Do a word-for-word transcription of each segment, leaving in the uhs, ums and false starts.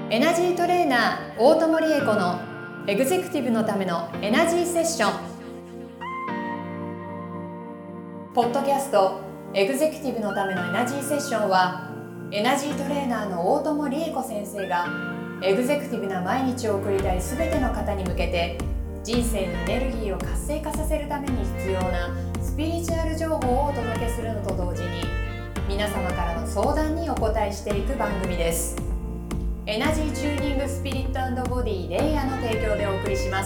エナジートレーナー大友理恵子のエグゼクティブのためのエナジーセッション。ポッドキャストエグゼクティブのためのエナジーセッションは、エナジートレーナーの大友理恵子先生がエグゼクティブな毎日を送りたいすべての方に向けて、人生にエネルギーを活性化させるために必要なスピリチュアル情報をお届けするのと同時に、皆様からの相談にお答えしていく番組です。エナジーチューニングスピリット&ボディレイヤーの提供でお送りします。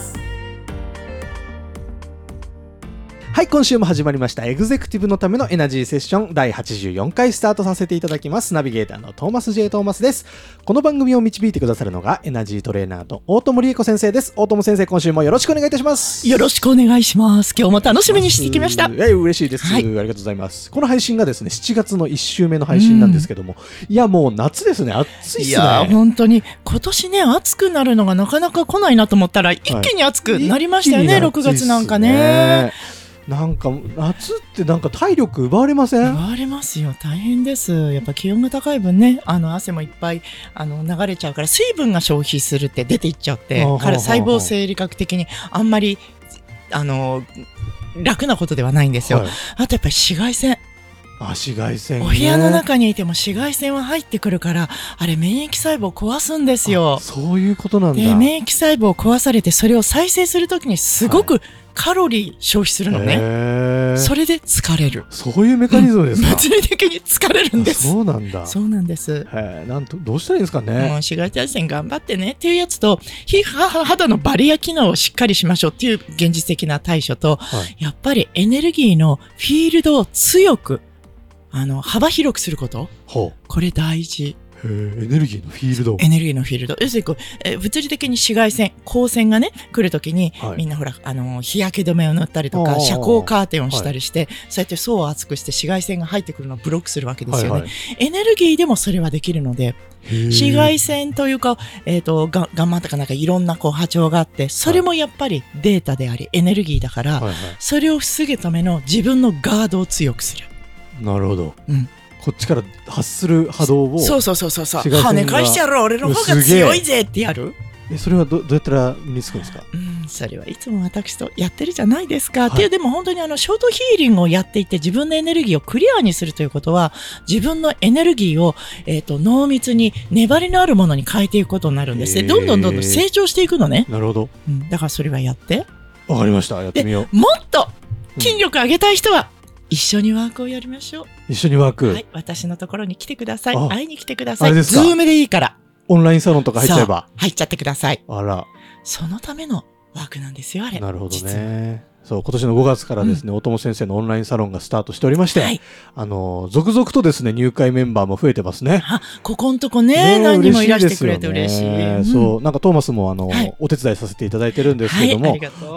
はい、今週も始まりましたエグゼクティブのためのエナジーセッションだいはちじゅうよんかいスタートさせていただきます。ナビゲーターのトーマス J トーマスです。この番組を導いてくださるのがエナジートレーナーと大友理恵子先生です。大友先生、今週もよろしくお願いいたします。 よろしくお願いします。今日も楽しみにしてきました。 えー、嬉しいです、はい、ありがとうございます。この配信がですねしちがつのいっ週目の配信なんですけども、いやもう夏ですね。暑いっすね。いや本当に今年ね暑くなるのがなかなか来ないなと思ったら、一気に暑くなりましたよね、はい、ろくがつなんかね。 なんか夏ってなんか体力奪われません？ 奪われますよ。大変です。やっぱ気温が高い分ね、あの汗もいっぱいあの流れちゃうから、水分が消費するって出ていっちゃって、から細胞生理学的にあんまりあの楽なことではないんですよ、はい、あとやっぱり紫外線、 あ、紫外線ね、 お部屋の中にいても紫外線は入ってくるから、あれ免疫細胞を壊すんですよ。 そういうことなんだ。 で免疫細胞を壊されて、それを再生するときにすごく、はい、カロリー消費するのね。それで疲れる。 そういうメカニズムですか？うん、 物理的に疲れるんです。 そうなんだ。 そうなんです。 へ、なんとどうしたらいいんですかね。 もう紫外線頑張ってねっていうやつと、皮膚肌のバリア機能をしっかりしましょうっていう現実的な対処と、はい、やっぱりエネルギーのフィールドを強くあの幅広くすること、これ大事。 へー、エネルギーのフィールド。 エネルギーのフィールド。要するにこう、え物理的に紫外線、光線がね、来るときに、はい、みんなほら、あの、日焼け止めを塗ったりとか、遮光カーテンをしたりして、はい、そうやって層を厚くして紫外線が入ってくるのをブロックするわけですよね。はいはい、エネルギーでもそれはできるので、紫外線というか、えっと、ガンマとかなんかいろんなこう波長があって、それもやっぱりデータであり、エネルギーだから、はいはい、それを防ぐための自分のガードを強くする。 なるほど。 うん。 こっちから発する波動を、 そうそうそうそうそう、跳ね返してやろう、俺の方が強いぜってやる。 え、それは ど, どうやったら身につくんですか？ うん、それはいつも私とやってるじゃないですか、はい、っていう。でも本当にあのショートヒーリングをやっていて、自分のエネルギーをクリアにするということは、自分のエネルギーを、えーと、濃密に粘りのあるものに変えていくことになるんですね。どんどんどんどん成長していくのね。 なるほど、 うん、だからそれはやって。 わかりました。やってみよう。 もっと筋力上げたい人は、うん、一緒にワークをやりましょう。 一緒にワーク、 はい、私のところに来てください。会いに来てください。ズームでいいから。 オンラインサロンとか入っちゃえば。 入っちゃってください。 あら。 そのためのワークなんですよ、あれ。 なるほどね。そう、今年のごがつからですね、うん、大友先生のオンラインサロンがスタートしておりまして、はい、あの続々とですね入会メンバーも増えてますね。 あ、ここんとこね、ね、何人もいらしてくれて嬉しい。 ね、うん、そう、なんかトーマスもあの、はい、お手伝いさせていただいてるんですけども、はい、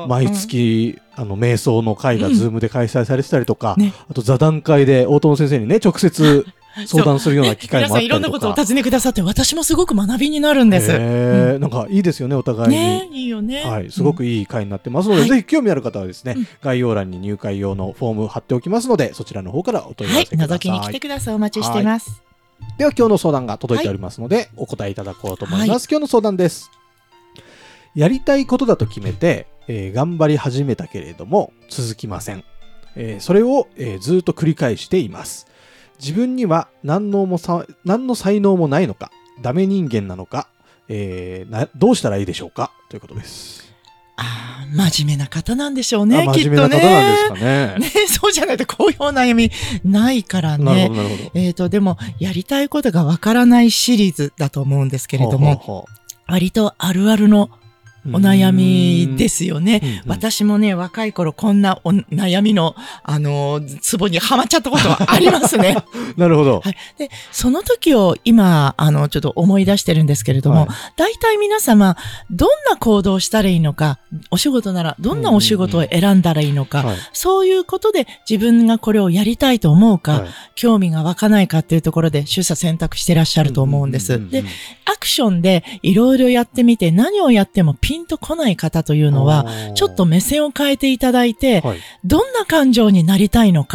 毎月、うん、あの瞑想の会がズームで開催されてたりとか、うんね、あと座談会で大友先生にね直接相談するような機会もあったりとか、 皆さんいろんなことをお尋ねくださって、私もすごく学びになるんです。 へ、うん、なんかいいですよね、お互いに。 ね、いいよね。 はい、すごくいい会になってますので、うん、ぜひ興味ある方はですね、はい、概要欄に入会用のフォーム貼っておきますので、そちらの方からお問い合わせください。 はい、覗きに来てください。お待ちしてます。 では今日の相談が届いておりますので、はい、お答えいただこうと思います。はい、今日の相談です。やりたいことだと決めて、えー、頑張り始めたけれども続きません。えー、それを、えー、ずっと繰り返しています。自分には何のもさ何の才能もないのか、ダメ人間なのか、えー、などうしたらいいでしょうかということです。 ああ、真面目な方なんでしょうね、きっとね。 真面目な方なんですかね。 ね、そうじゃないとこういうお悩みないからね。 なるほどなるほど。 えっとでもやりたいことがわからないシリーズだと思うんですけれども、ほうほうほう、割とあるあるのお悩みですよね。うんうん、私もね、若い頃こんなお悩みの、あのー、ツボにはまっちゃったことはありますね。 なるほど。 はい。で、その時を今、あの、ちょっと思い出してるんですけれども、はい、大体皆様、どんな行動をしたらいいのか、お仕事ならどんなお仕事を選んだらいいのか、うんうんうん、そういうことで自分がこれをやりたいと思うか、はい、興味が湧かないかっていうところで取捨選択してらっしゃると思うんです。うんうんうんうん、で、アクションでいろいろやってみて何をやってもピンとこない方というのは、ちょっと目線を変えていただいて、はい、どんな感情になりたいのかっ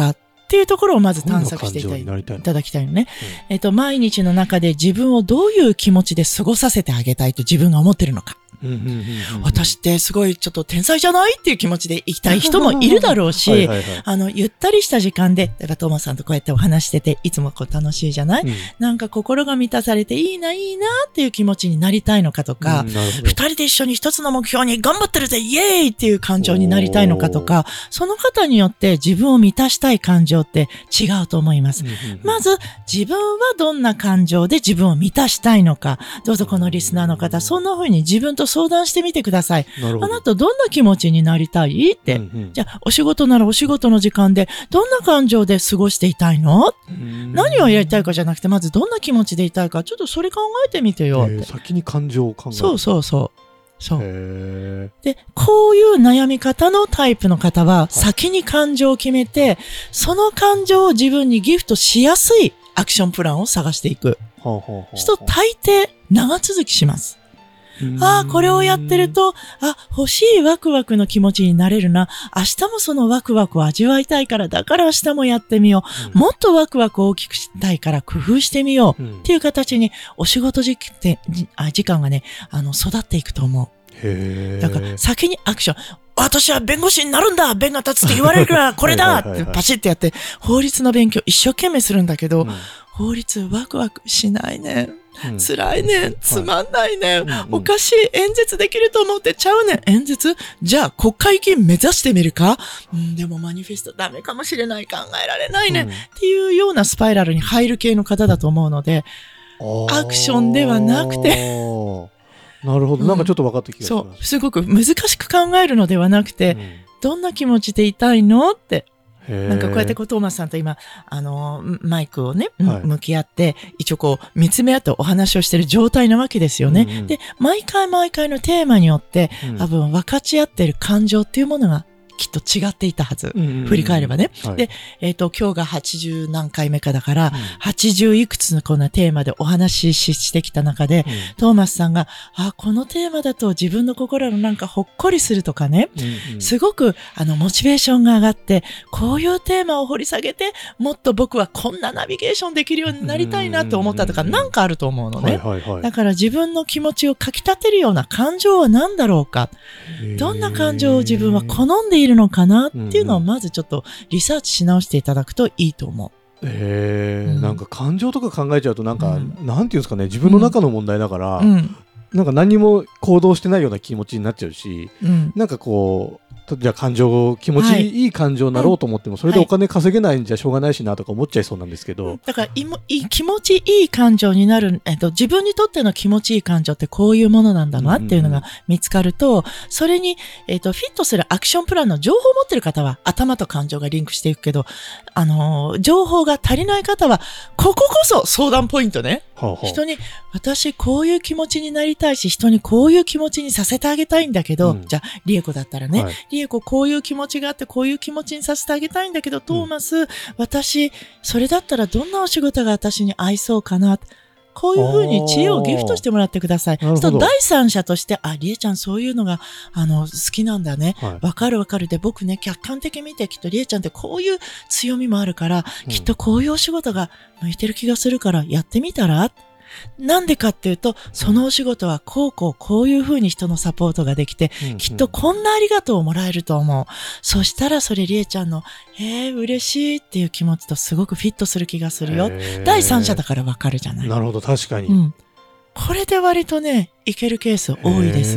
っていうところをまず探索していたいいただきたいのね。うん、えっと、毎日の中で自分をどういう気持ちで過ごさせてあげたいと自分が思ってるのか。私ってすごいちょっと天才じゃないっていう気持ちで行きたい人もいるだろうし、はいはいはい、あの、ゆったりした時間で、例えばトーマスさんとこうやってお話してて、いつもこう楽しいじゃない、うん、なんか心が満たされていいな、いいなっていう気持ちになりたいのかとか、二、うん、人で一緒に一つの目標に頑張ってるぜ、イエーイっていう感情になりたいのかとか、その方によって自分を満たしたい感情って違うと思います。うんうんうん、まず、自分はどんな感情で自分を満たしたいのか、どうぞこのリスナーの方、そんな風に自分と相談してみてください。あなたどんな気持ちになりたいって、うんうん、じゃあお仕事ならお仕事の時間でどんな感情で過ごしていたいの？何をやりたいかじゃなくて、まずどんな気持ちでいたいか、ちょっとそれ考えてみてよって。 先に感情を考える。 そうそうそう。そう。で、こういう悩み方のタイプの方は、先に感情を決めて、その感情を自分にギフトしやすいアクションプランを探していく。そうすると大抵長続きします。ああ、これをやってると、あ、欲しいワクワクの気持ちになれるな。明日もそのワクワクを味わいたいから、だから明日もやってみよう。うん、もっとワクワクを大きくしたいから工夫してみよう。うん、っていう形にお仕事時間がね、あの、育っていくと思う。へー。だから先にアクション。私は弁護士になるんだ、弁が立つって言われるからこれだってパシッてやって、法律の勉強一生懸命するんだけど、うん、法律ワクワクしないね。うん、辛いねん、つまんないねん、はい、おかしい、演説できると思ってちゃうねん、演説じゃあ国会議員目指してみるか、うん、でもマニフェストダメかもしれない、考えられないね、うん、っていうようなスパイラルに入る系の方だと思うので、アクションではなくてなるほど、なんかちょっと分かった気がします、 うん、そう、すごく難しく考えるのではなくて、うん、どんな気持ちでいたいのってなんかこうやってこうトーマスさんと今、あのー、マイクをね、はい、向き合って、一応こう見つめ合ってお話をしている状態なわけですよね。うんうん、で、毎回毎回のテーマによって、うん、多分分かち合っている感情っていうものがきっと違っていたはず。うんうんうん、振り返ればね。はい、で、えっと、今日がはちじゅうなんかいめかだから、うん、はちじゅういくつのこんなテーマでお話ししてきた中で、うん、トーマスさんが、あ、このテーマだと自分の心のなんかほっこりするとかね、うんうん、すごく、あの、モチベーションが上がって、こういうテーマを掘り下げて、もっと僕はこんなナビゲーションできるようになりたいなと思ったとか、なんかあると思うのね。はいはいはい、だから自分の気持ちをかき立てるような感情は何だろうか。どんな感情を自分は好んでいるのかなっていうのをまずちょっとリサーチし直していただくといいと思う。 へー、うん、なんか感情とか考えちゃうとなんか、うん、なんていうんですかね、自分の中の問題だから、うん、なんか何も行動してないような気持ちになっちゃうし、うん、なんかこうじゃあ感情気持ちいい感情になろうと思っても、はい、それでお金稼げないんじゃしょうがないしなとか思っちゃいそうなんですけど、 だからいもい気持ちいい感情になる、えっと、自分にとっての気持ちいい感情ってこういうものなんだなっていうのが見つかると、うんうん、それに、えっと、フィットするアクションプランの情報を持ってる方は頭と感情がリンクしていくけど、あのー、情報が足りない方はこここそ相談ポイントね。はあはあ、人に私こういう気持ちになりたいし、人にこういう気持ちにさせてあげたいんだけど、うん、じゃあリエコだったらね、はい、リエコこういう気持ちがあってこういう気持ちにさせてあげたいんだけど、トーマス、うん、私それだったらどんなお仕事が私に合いそうかな、こういうふうに知恵をギフトしてもらってください。そうすると第三者として、あ、リエちゃんそういうのがあの好きなんだね、わ、はい、かるわかるで、僕ね客観的に見てきっとリエちゃんってこういう強みもあるから、うん、きっとこういうお仕事が向いてる気がするからやってみたら。なんでかっていうと、そのお仕事はこうこうこういう風に人のサポートができて、うんうん、きっとこんなありがとうをもらえると思う。そしたらそれりえちゃんの、えー、嬉しいっていう気持ちとすごくフィットする気がするよ。第三者だからわかるじゃない。 なるほど、確かに。 うん。これで割とね、いけるケース多いです。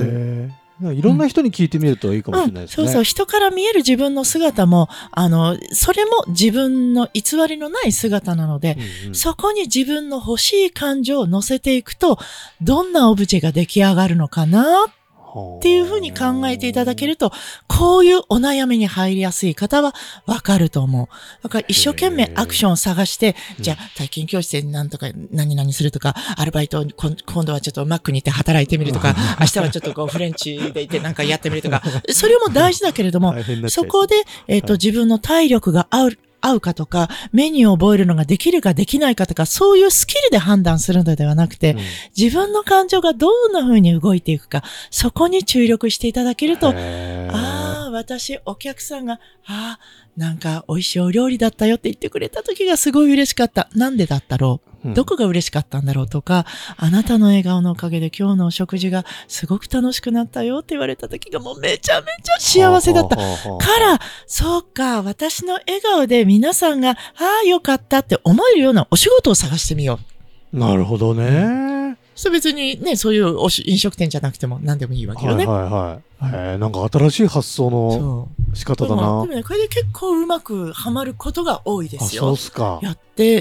いろんな人に聞いてみるといいかもしれないですね。 うんうん、そうそう。人から見える自分の姿も、あの、それも自分の偽りのない姿なので、うんうん、そこに自分の欲しい感情を乗せていくと、どんなオブジェが出来上がるのかなっていうふうに考えていただけると、こういうお悩みに入りやすい方はわかると思う。だから一生懸命アクションを探して、じゃあ体験教室で何とか何々するとか、アルバイト今度はちょっとマックに行って働いてみるとか、明日はちょっとこうフレンチで行ってなんかやってみるとか、それも大事だけれども、そこで、えっと、自分の体力が合う、合うかとか、メニューを覚えるのができるかできないかとか、そういうスキルで判断するのではなくて、うん、自分の感情がどんな風に動いていくか、そこに注力していただけると、ああ、 私、お客さんが、ああ、なんか美味しいお料理だったよって言ってくれた時がすごい嬉しかった。なんでだったろう、うん、どこが嬉しかったんだろうとか、あなたの笑顔のおかげで今日のお食事がすごく楽しくなったよって言われた時がもうめちゃめちゃ幸せだった。から、そうか、私の笑顔で皆さんが、ああ、よかったって思えるようなお仕事を探してみよう。なるほどね。 それ別にね、そういうおし飲食店じゃなくても何でもいいわけよね。 はいはいはい。へえ、なんか新しい発想の仕方だな。 でもね、これで結構うまくはまることが多いですよ。 あ、そうっすか。 やって、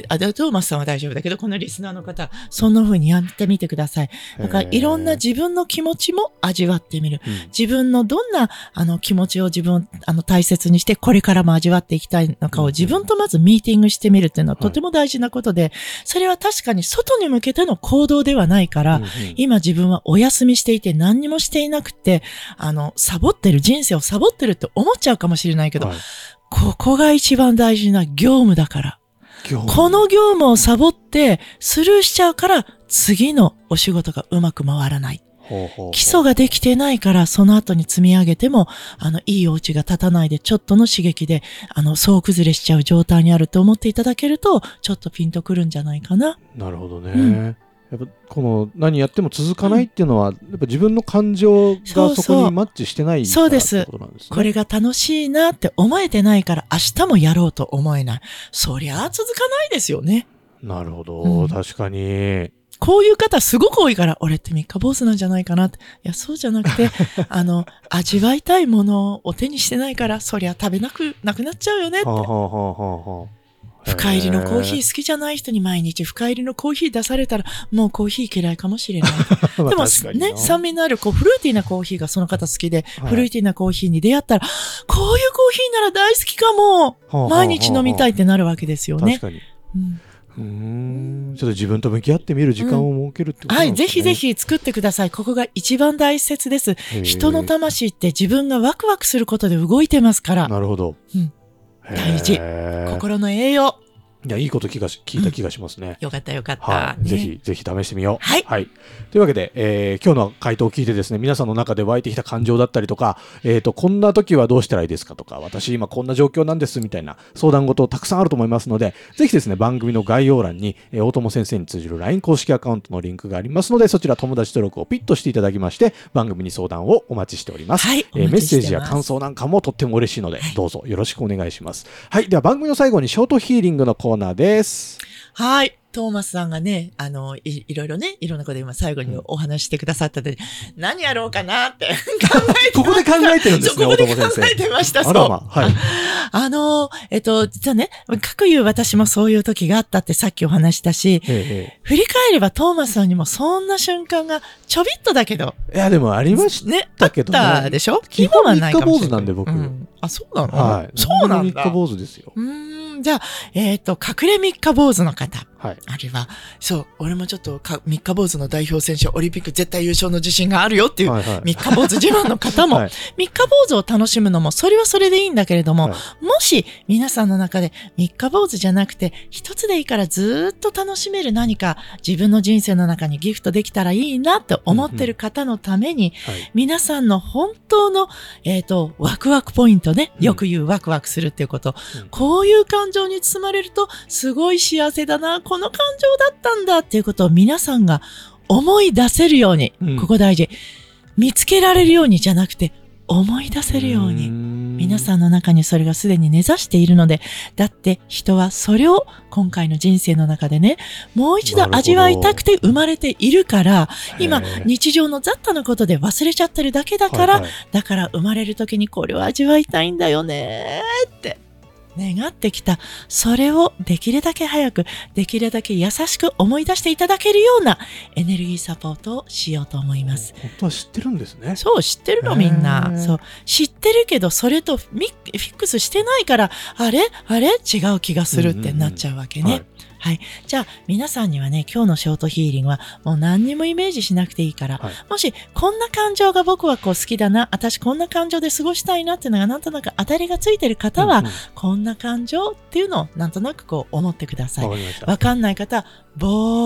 あ、で、トーマスさんは大丈夫だけど、このリスナーの方、そんな風にやってみてください。だから、いろんな自分の気持ちも味わってみる。うん、自分のどんな、あの、気持ちを自分、あの、大切にして、これからも味わっていきたいのかを自分とまずミーティングしてみるっていうのはとても大事なことで、はい、それは確かに外に向けての行動ではないから、うんうん、今自分はお休みしていて何にもしていなくて、あの、サボってる、人生をサボってるって思っちゃうかもしれないけど、はい、ここが一番大事な業務だから。この業務をサボってスルーしちゃうから次のお仕事がうまく回らない。ほうほうほう。基礎ができてないからその後に積み上げても、あの、いいお家が建たないでちょっとの刺激で、あの、総崩れしちゃう状態にあると思っていただけると、ちょっとピンとくるんじゃないかな。 なるほどね。うんやっぱこの何やっても続かないっていうのは、うん、やっぱ自分の感情がそこにマッチしてないからそうです。 ってことなんですね。 これが楽しいなって思えてないから明日もやろうと思えない。そりゃあ続かないですよね。 なるほど、 うん、 確かに。 こういう方すごく多いから、俺って三日坊主なんじゃないかなって。いや、そうじゃなくて、あの、味わいたいものを手にしてないから、そりゃ食べなく、なくなっちゃうよねって。はあはあはあはあ深入りのコーヒー好きじゃない人に毎日深入りのコーヒー出されたらもうコーヒー嫌いかもしれない。でもね、酸味のあるこうフルーティーなコーヒーがその方好きで、はい、フルーティーなコーヒーに出会ったら、こういうコーヒーなら大好きかも、はあ、毎日飲みたいってなるわけですよね。 確かに。うんうーんちょっと自分と向き合ってみる時間を設けるってことなんですね、うん、はい、 ぜひぜひ作ってください。ここが一番大切です。人の魂って自分がワクワクすることで動いてますから。 なるほど。 うん大事。心の栄養。 いや、いいこと聞かし聞いた気がしますね。 うん、よかったよかった。 はい、ね、ぜひ、ぜひ試してみよう。 はい。 はい。というわけで、えー、今日の回答を聞いてですね、皆さんの中で湧いてきた感情だったりとか、えっと、こんな時はどうしたらいいですかとか、私今こんな状況なんですみたいな相談事たくさんあると思いますので、ぜひですね、番組の概要欄に、えー、大友先生に通じる ライン 公式アカウントのリンクがありますので、そちら友達登録をピッとしていただきまして、番組に相談をお待ちしております。 はい。 えー、メッセージや感想なんかもとっても嬉しいので、はい、どうぞよろしくお願いします。はい。では番組の最後にショートヒーリングのコーナーです。 はい。トーマスさんがね、あの、い、いろいろね、いろんなこと今最後にお話してくださったので、うん、何やろうかなって考えてここで考えてるんですね、 ここで考えてました。 あらま、はい。 あの、えっと、実はね、かくいう私もそういう時があったってさっきお話したし、 ええ、 振り返ればトーマスさんにもそんな瞬間がちょびっとだけど。 いや、でもありましたけどね。 あったでしょ基本はないかもしれない。三日坊主なんで僕。うん、 あ、そうなの？ はい。 そうなんだ。 三日坊主ですよ。 うーん、じゃあ、えっと、隠れ三日坊主の方。 はい。 あるいは、そう、俺もちょっとか三日坊主の代表選手、オリンピック絶対優勝の自信があるよっていう、はいはい、三日坊主自慢の方も、はい、三日坊主を楽しむのも、それはそれでいいんだけれども、はい、もし皆さんの中で三日坊主じゃなくて、一つでいいからずっと楽しめる何か、自分の人生の中にギフトできたらいいなって思ってる方のために、 うんうんはい、 皆さんの本当の、えっと、ワクワクポイントね、よく言うワクワクするっていうこと、うん、こういう感情に包まれると、すごい幸せだな、この感情だったんだっていうことを皆さんが思い出せるように、うん、ここ大事。見つけられるようにじゃなくて、思い出せるように。皆さんの中にそれがすでに根ざしているので、だって人はそれを今回の人生の中でね、もう一度味わいたくて生まれているから、今日常の雑多なことで忘れちゃってるだけだから、はいはい、だから生まれる時にこれを味わいたいんだよねって。願ってきた。それをできるだけ早く、できるだけ優しく思い出していただけるようなエネルギーサポートをしようと思います。 本当は知ってるんですね。 そう、知ってるのみんな。そう。知ってるけど、それとフィックスしてないから、あれあれ違う気がするってなっちゃうわけね。うんうんうんはい。じゃあ、皆さんにはね、今日のショートヒーリングはもう何にもイメージしなくていいから、はい、もし、こんな感情が僕はこう好きだな、私こんな感情で過ごしたいなっていうのがなんとなく当たりがついてる方は、うんうん、こんな感情っていうのをなんとなくこう思ってください。わかんない方、ぼーっ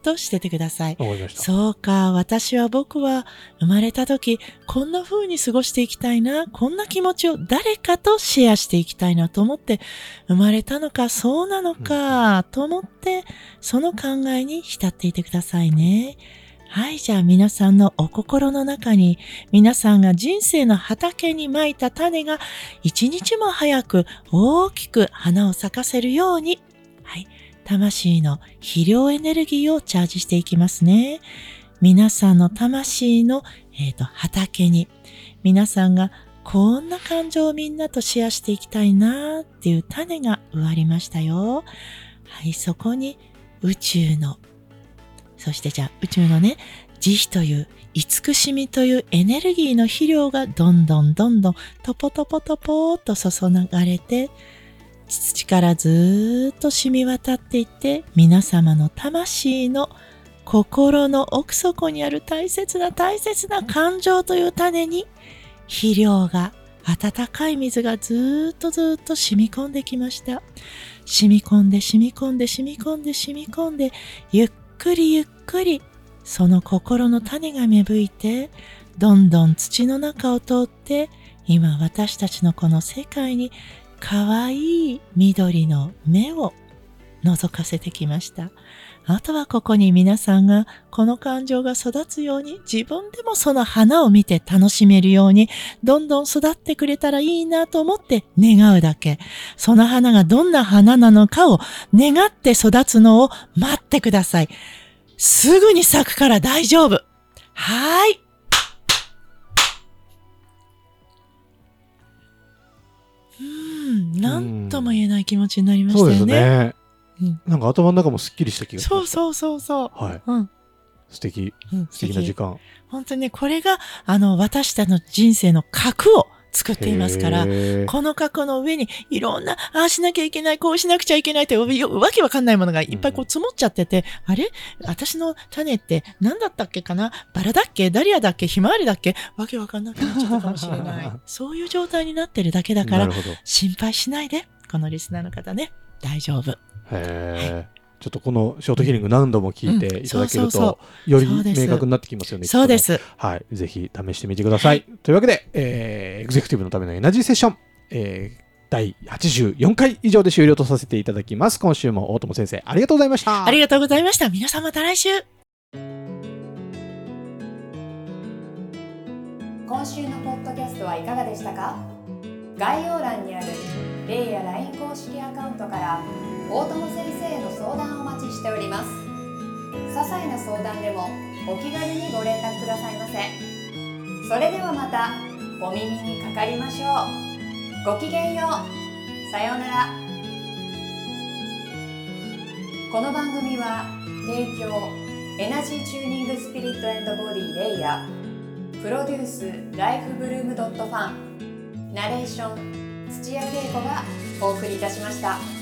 としててください。 わかりました。 そうか、私は僕は生まれた時、こんな風に過ごしていきたいな、こんな気持ちを誰かとシェアしていきたいなと思って生まれたのか、そうなのか、と思って、その考えに浸っていてくださいね。はい、じゃあ皆さんのお心の中に、皆さんが人生の畑に蒔いた種が一日も早く大きく花を咲かせるように、はい、魂の肥料エネルギーをチャージしていきますね。皆さんの魂の、えーと、畑に、皆さんがこんな感情をみんなとシェアしていきたいなっていう種が植わりましたよ。はい、そこに宇宙の、そしてじゃあ宇宙のね、慈悲という慈しみというエネルギーの肥料がどんどんどんどんトポトポトポーっと注がれて、土からずーっと染み渡っていって、皆様の魂の心の奥底にある大切な大切な感情という種に肥料が、温かい水がずーっとずーっと染み込んできました。染み込んで染み込んで染み込んで染み込んで、ゆっくりゆっくりその心の種が芽吹いて、どんどん土の中を通って、今私たちのこの世界にかわいい緑の芽を覗かせてきました。あとはここに皆さんがこの感情が育つように、自分でもその花を見て楽しめるように、どんどん育ってくれたらいいなと思って願うだけ。その花がどんな花なのかを願って育つのを待ってください。すぐに咲くから大丈夫。はーい。うーん、なんとも言えない気持ちになりましたよね。 そうですね。 うん、 なんか頭の中もすっきりした気がしました。 そうそうそうそう。 はい。 うん。 素敵。 うん、 素敵な時間。 本当にね、これが、あの、私たちの人生の核を作っていますから、この核の上にいろんな、ああしなきゃいけない、こうしなくちゃいけないって、わけわかんないものがいっぱいこう積もっちゃってて、うん、あれ私の種って何だったっけかな、バラだっけ、ダリアだっけ、ひまわりだっけ、わけわかんなくなっちゃったかもしれない。そういう状態になってるだけだから、心配しないで、このリスナーの方ね、大丈夫。 へー。ちょっとこのショートヒーリング何度も聞いていただけると、より明確になってきますよね。 そうです。 はい。ぜひ試してみてください。はい、というわけで、えー、エグゼクティブのためのエナジーセッション、えー、だいはちじゅうよんかい以上で終了とさせていただきます。今週も大友先生、ありがとうございました。 ありがとうございました。皆さんまた来週。 今週のポッドキャストはいかがでしたか？概要欄にあるレイや ライン 公式アカウントから大友先生への相談をお待ちしております。些細な相談でもお気軽にご連絡くださいませ。それではまたお耳にかかりましょう。ごきげんよう。さようなら。この番組は提供エナジーチューニングスピリット&ボディレイヤー、プロデュースライフブルームドットファン、ナレーション土屋恵子がお送りいたしました。